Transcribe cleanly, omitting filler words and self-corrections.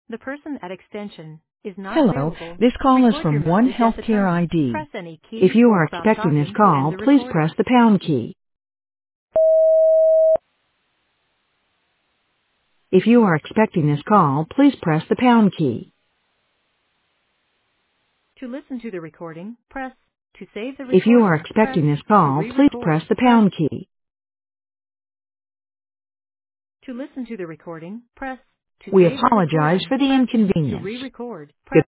The person at extension is not Hello, available. this To call is record your from One message at the Healthcare tone, ID. press any If key you or are stop expecting this talking to end call, the please recording. press the pound key. If you are expecting this call, please press the pound key. To listen to the recording, press. To save the If you are recording, press. expecting this To call, please press re-record, the press. pound key. To listen to the recording, press. To We save the apologize recording, for the press. To inconvenience. re-record, press.